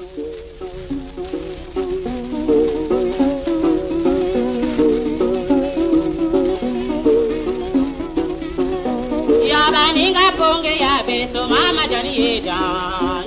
Ya baninga ponge ya beso mama jani eja